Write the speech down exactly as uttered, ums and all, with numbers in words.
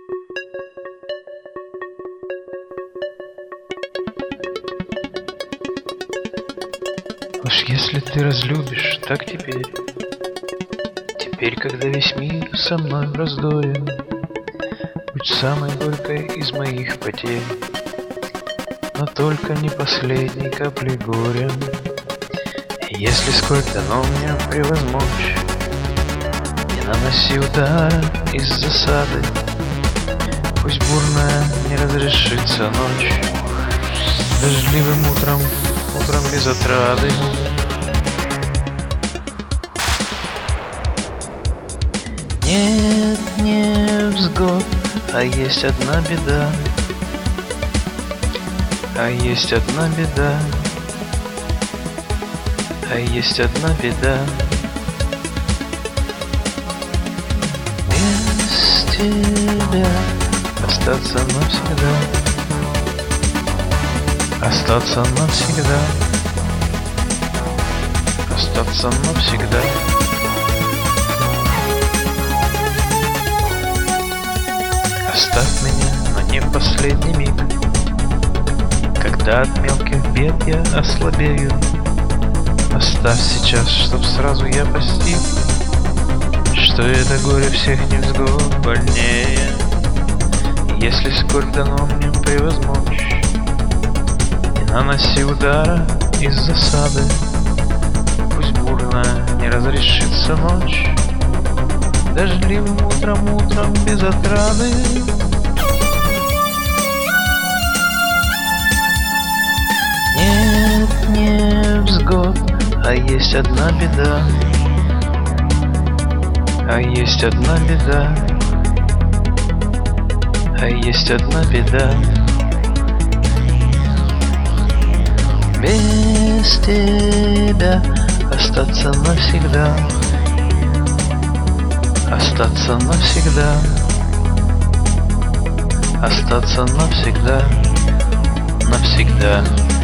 Уж если ты разлюбишь, так теперь, теперь, когда весь мир со мной в раздоре, будь самой горькой из моих потерь, но только не последней капли горя. И если сколь дано мне превозмочь, не наноси удара из засады, пусть бурная не разрешится ночь, дождливым утром, утром без отрады. Нет, не взгод, а есть одна беда, а есть одна беда, а есть одна беда. Без тебя остаться навсегда, остаться навсегда, остаться навсегда. Оставь меня, но не в последний миг, когда от мелких бед я ослабею. Оставь сейчас, чтоб сразу я постиг, что это горе всех невзгод больнее. Если сколь дано мне превозмочь, не наноси удара из засады, пусть бурная не разрешится ночь, дождливым утром, утром без отрады. Нет, не взгод, а есть одна беда, а есть одна беда, а есть одна беда. Без тебя остаться навсегда, остаться навсегда, остаться навсегда, навсегда.